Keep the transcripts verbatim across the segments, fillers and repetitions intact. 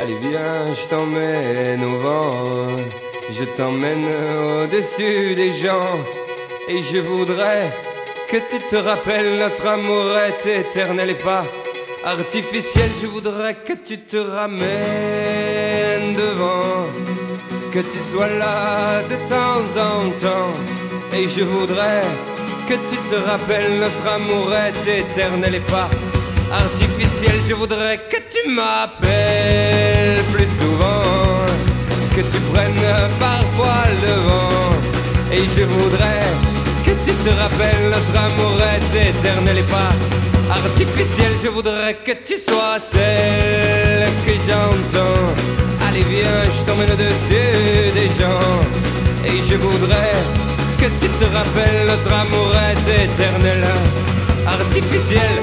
Allez viens, je t'emmène au vent, je t'emmène au-dessus des gens. Et je voudrais que tu te rappelles, notre amour est éternel et pas artificiel. Je voudrais que tu te ramènes devant, que tu sois là de temps en temps. Et je voudrais que tu te rappelles, notre amour est éternel et pas artificiel. Je voudrais que tu m'appelles plus souvent, que tu prennes parfois le devant. Et je voudrais que tu te rappelles, notre amour est éternel et pas artificiel. Je voudrais que tu sois celle que j'entends. Allez viens, je t'emmène au-dessus des gens. Et je voudrais que tu te rappelles, notre amour est éternel, artificiel.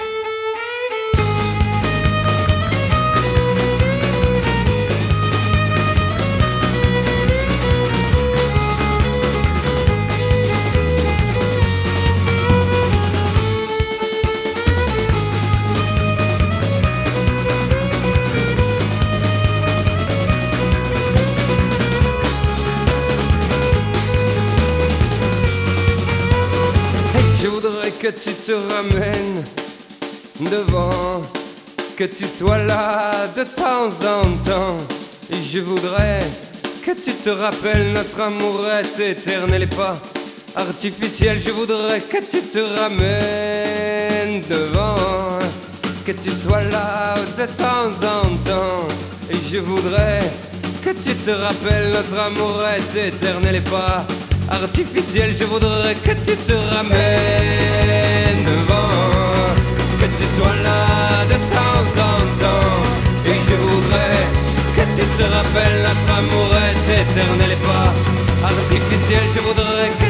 Que tu te ramènes devant, que tu sois là de temps en temps. Et je voudrais que tu te rappelles, notre amour est éternel et pas artificiel. Je voudrais que tu te ramènes devant, que tu sois là de temps en temps. Et je voudrais que tu te rappelles, notre amour est éternel et pas artificiel. Je voudrais que tu te ramènes devant, que tu sois là de temps en temps. Et je voudrais que tu te rappelles, notre amour est éternel et pas artificiel. Je voudrais que